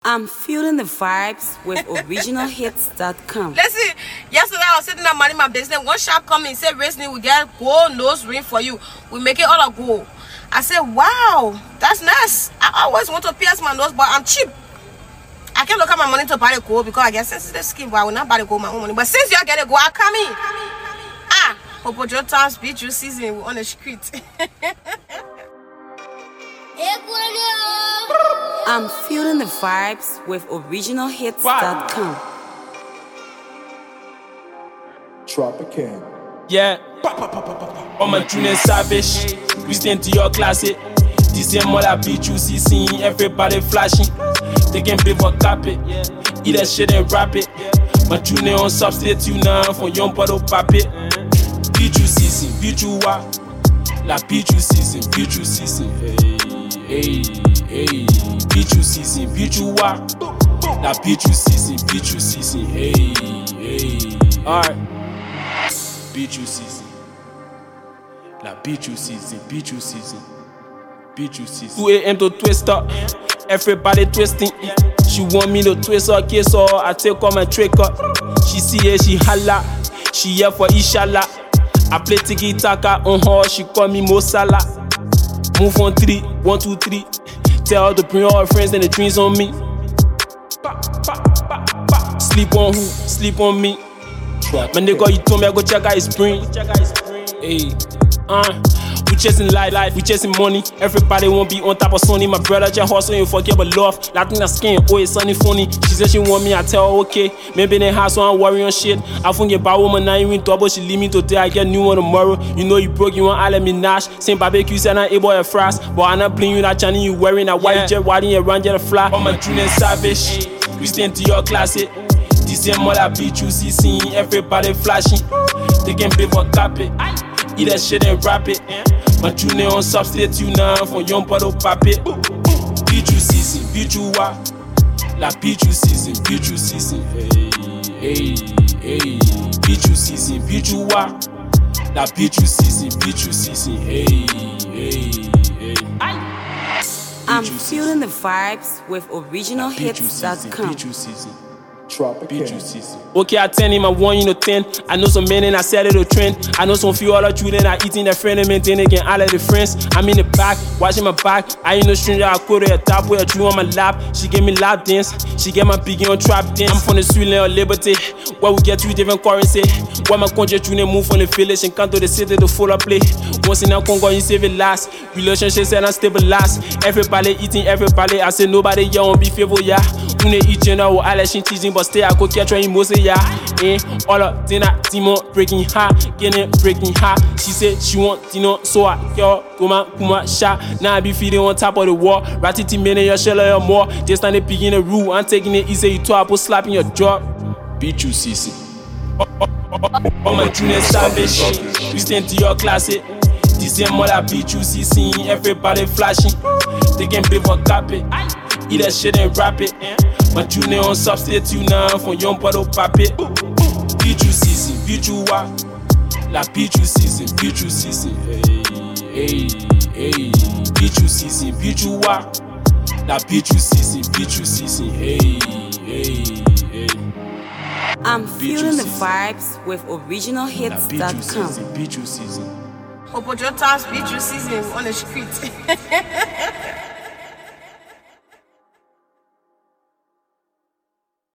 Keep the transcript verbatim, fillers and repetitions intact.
I'm feeling the vibes with original hits dot com. Listen, yesterday I was sitting there minding my business. One shop come in, said, Race, we get gold nose ring for you. We make it all a gold. I said, wow, that's nice. I always want to pierce my nose, but I'm cheap. I can't look at my money to buy the gold because I get sensitive skin, but I will not buy the gold my own money. But since y'all get a gold, I come in. Ah, Popo Joe Times beat you season on the street. I'm feeling the vibes with original hits dot com. Tropican. Yeah. On my tune savage. We stand to your class it. This year more la beat you see seeing everybody flashing. They can pay for cap it. Eat that shit and rap it. My tune on substitute now for young bottle pop it. Beat you season, beat you wa. La beat you season, beat you season. Hey, hey, beat you season, beat you wa. La beat you season, beat you season. Hey, hey, alright. Beat you season. La beat you season, beat you season. Beat you season. two a m to twist up. Everybody twisting. She want me to twist her case, so I take her my trick up. She see it, she holla. She here for Inshallah. I play tiki taka on her, she call me Mo Salah. Move on three, one, two, three. Tell her to bring all her friends and the dreams on me. Sleep on who? Sleep on me. My nigga, you told me I go check out his brain. Hey, uh, we chasing life, life, we chasing money. Everybody won't be on top of Sony. My brother just hustle and forget about love. Latina skin, always sunny funny. She said she want me, I tell her okay. Maybe they have so I'm worrying on shit. I think about woman now you in double. She leave me today, I get new one tomorrow. You know you broke, you want all of me nash. Same barbecue, said I'm able to fries. But I'm not playing you that channel, you wearing a white jet, riding your run jet a fly. On my junior savage, we stand to your class it. This year more la beat you see seeing everybody flashing. They can pay for cap it. Eat that shit and rap it. My tune on substitute now for young bottle pop it. Beat you season, beat you wa. La beat you season, beat you season. Hey, hey, hey. Beat you season, beat you wa. La beat you season, beat you season. Hey, hey, hey. I'm feeling the vibes with original hits dot com. Beat you season. Tropican. Okay, I ten him, I want you to ten. I know some men and I said it'll trend. I know some few other children are eating their friend and maintain again all of the friends. I'm in the back, watching my back. I ain't no stranger, I quote her a top with a drew on my lap. She gave me lap dance, she get my piggy on trap dance. I'm from the sweet land of liberty, where we get three different currency. Where my country tune move from the village and come to the city to full of play. Once in a Congo, you save it last. Relationships and unstabilized. Everybody eating everybody. I say nobody here won't be faithful, yeah. When they eat you know, I let she teasing, but stay I go catch her in most yeah. Eh, all of dinner, Timo breaking hot, getting breaking hot. She said she want Tino, so I yo, kuma kuma shot. Now I be feeding on top of the wall. Ratiti many your shell or more. Just stand there picking the rule. I'm taking it easy, you two apple slapping your jaw. Beat you, Sissy. Oh my junior savage. We stand to your class it. This year more I beat you, see seeing everybody flashing. They can pay for cap it. Eat that shit and rap it. My junior on substitute now for young bottle pop it. Beat you season, beat you wa. La beat you season, beat you season. Hey, hey, hey. Beat you season, beat you wa. La beat you season, beat you season. Hey, hey, hey. I'm feeling the vibes with original hits dot com. Beat you season. Popo Joe Times beat you season on the street.